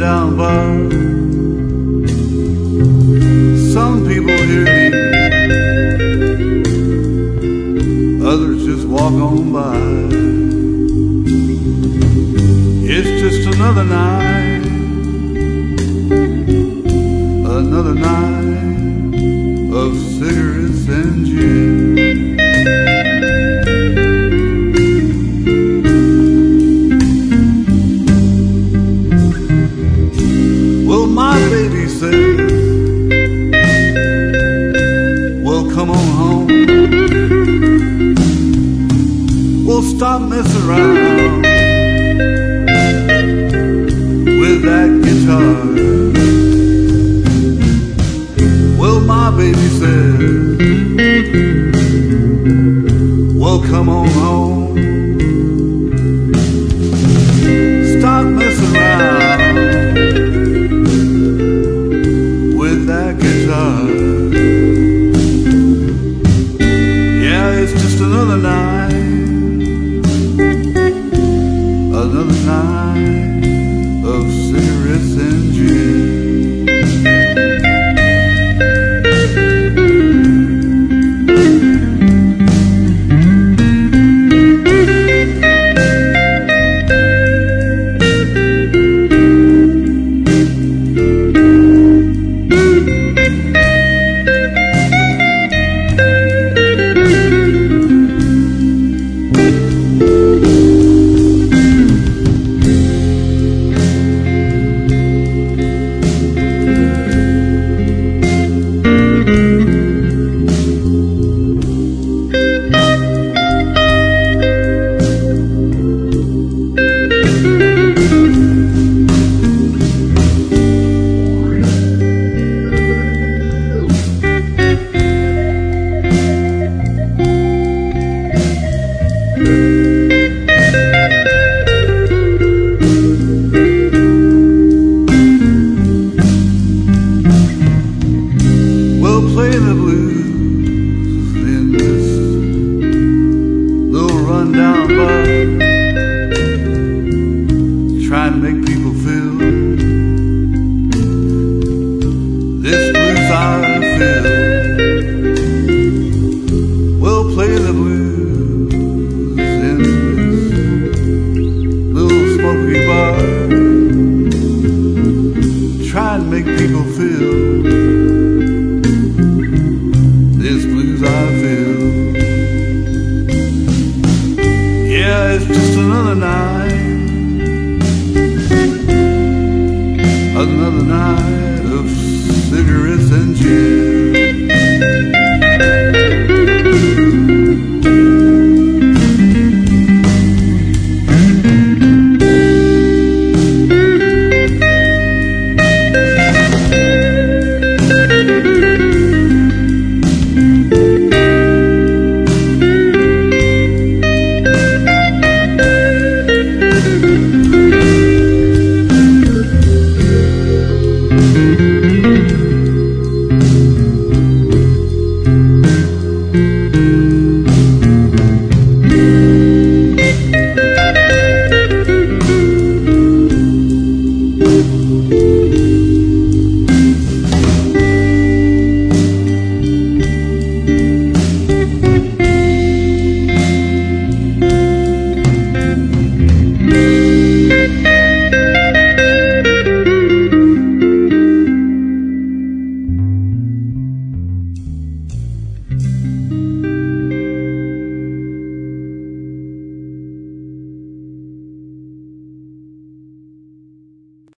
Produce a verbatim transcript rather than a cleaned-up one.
rundown bar. Some people hear me, others just walk on by. It's just another night, another night of cigarettes and gin. Well, my baby says, well, come on home. We'll stop messing around with that guitar. Well, my baby says, well, come on home. Stop messing around with that guitar. Yeah, it's just another night, another night of cigarettes and gin. Play the blues in this little rundown bar, trying to make people feel